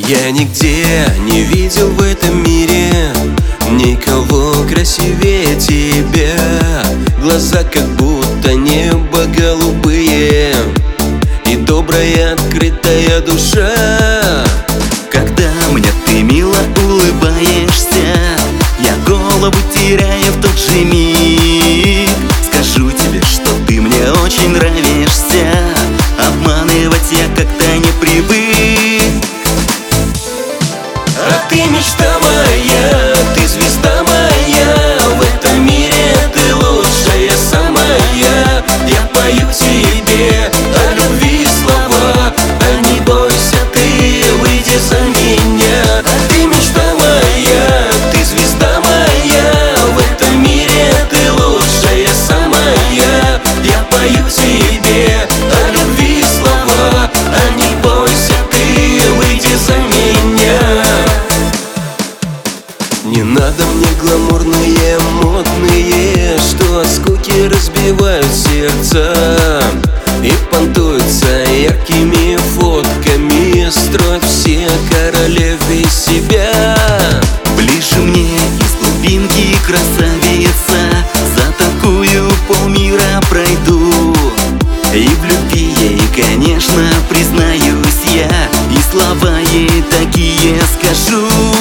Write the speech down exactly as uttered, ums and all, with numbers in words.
Я нигде не видел в этом мире никого красивее тебя. Глаза как будто небо голубые и добрая открытая душа. Когда мне ты мило улыбаешься, я голову теряю в тот же миг. Скажу тебе, что ты мне очень нравишься, обманывать я как-то не привык. А ты мечта моя, ты звезда моя, в этом мире ты лучшая самая. Я пою тебе о любви слова, а не бойся ты, выйди за меня. Ты мечта моя, ты звезда моя, в этом мире ты лучшая самая. Я пою тебе о любви слова, а не бойся ты, выйди за меня. Не надо мне гламурные, модные, что от скуки разбивают сердца и понтуются яркими фотками, строят все королев из себя. Ближе мне из глубинки, красавица, за такую полмира пройду. И в любви ей, конечно, признаюсь я, и слова ей такие скажу.